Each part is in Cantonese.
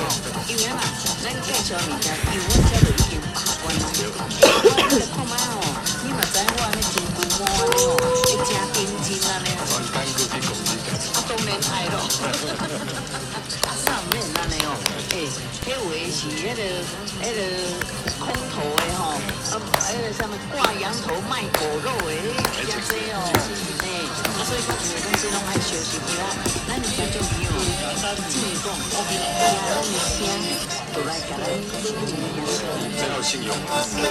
因为嘛，咱介绍物件，因为阮遮就已经把关啦。我你看卖哦，你嘛知我安尼真规模安尼哦，会真认真安尼。 全单过去公司干。 啊，当然爱咯。啊，啥毋免安尼哦？迄有的是空头的吼，什么挂羊头卖狗肉的，迄真济哦。所以讲有的东西拢爱小心伊啦。咱听众朋友，真是讲，听咱的声，就来甲咱真有信用。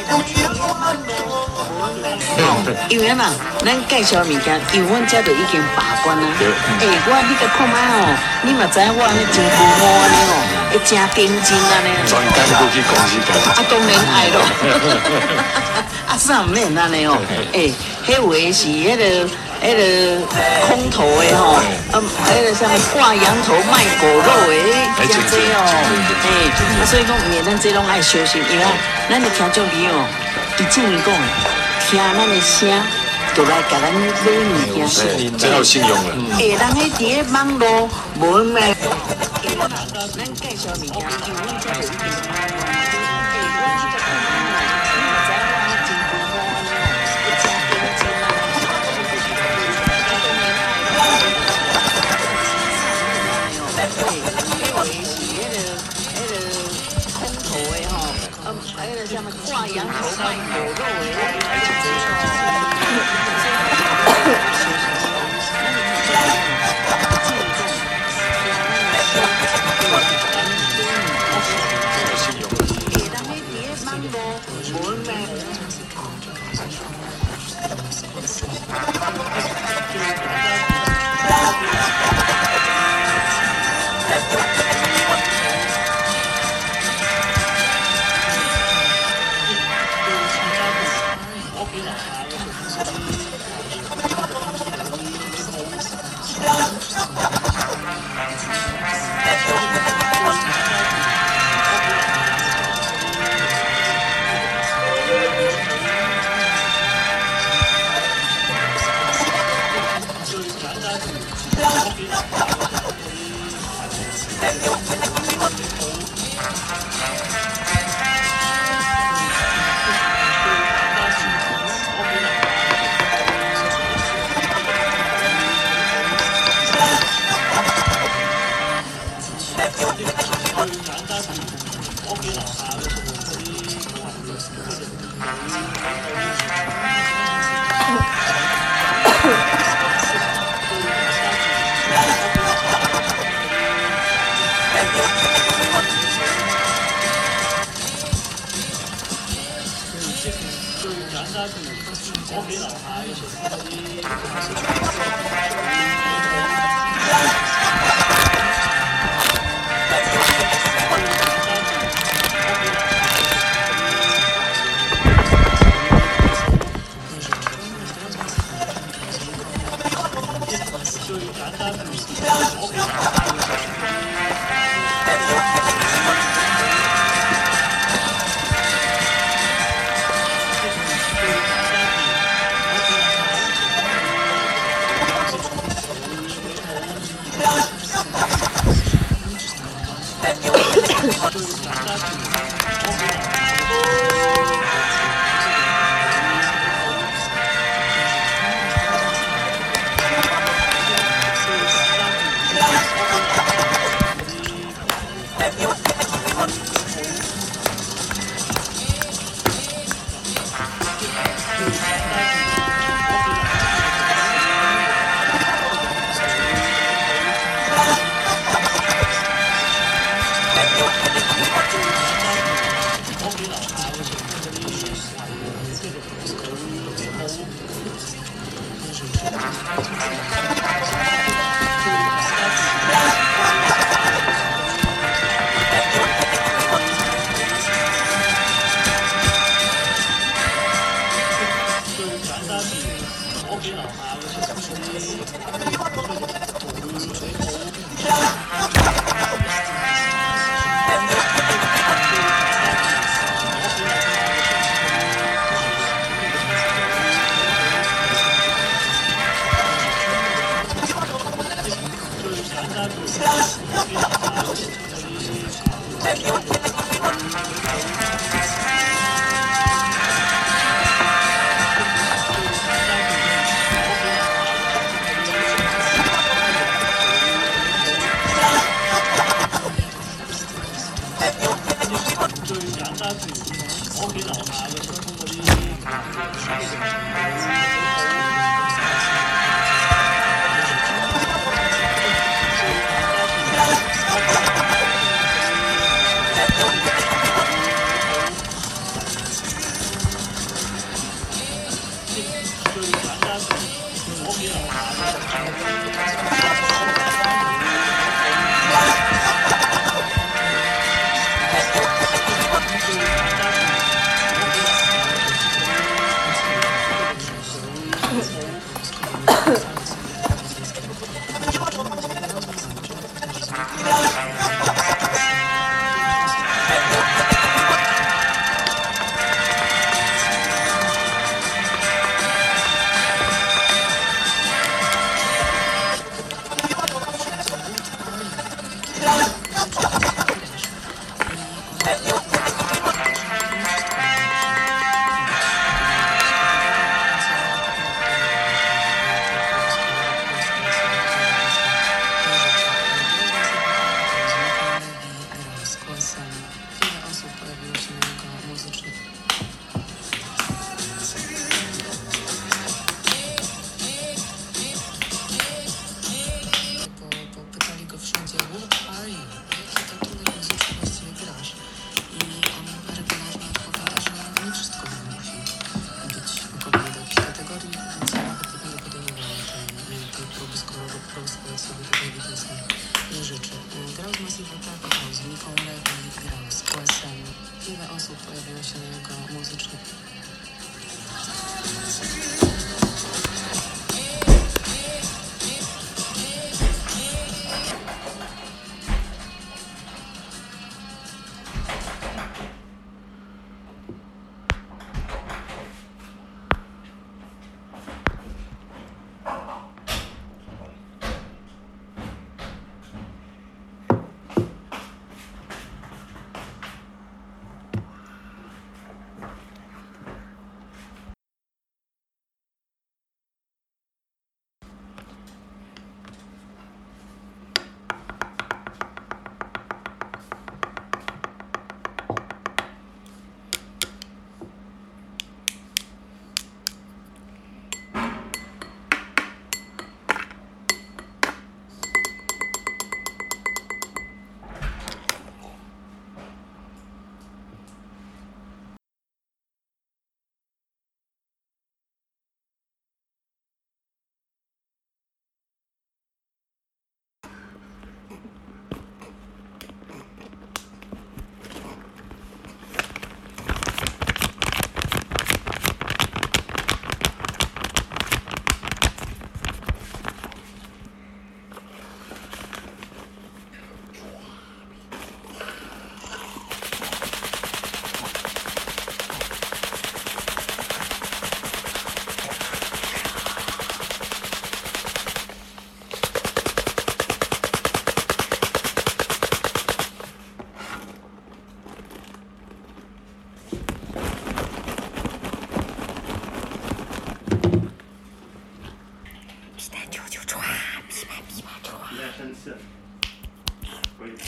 因为嘛，咱介绍物件，因为阮遮就已经把关啦。你个看卖哦，你嘛知我安尼真规模安尼哦，会真认真安尼。 全单过去公司干。 啊，当然爱咯。啊，啥毋免安尼哦？迄有的是空头的吼，什么挂羊头卖狗肉的，真济哦。所以讲，免咱这拢爱小心，因为咱的听众朋友，伊正讲，听咱的声，就来甲咱买物件。 真有信用了。 人迄伫个网络无卖。咱介绍物件，因为阮遮就已经。什么挂羊头卖狗肉 Pytali go wszędzie, what are you? Jaki gatunek muzyczny właściwie grasz? I on regularnie odpowiada, że nie wszystko musi być ukobione do jakiejś kategorii, więc ja nawet nie podejmowałam tej próby, skoro sobie tutaj Beatlesy nie życzy. Grał z Massive Attack, grał z Nicką Levy, grał z QSM. Wiele osób pojawiło się na jego muzycznych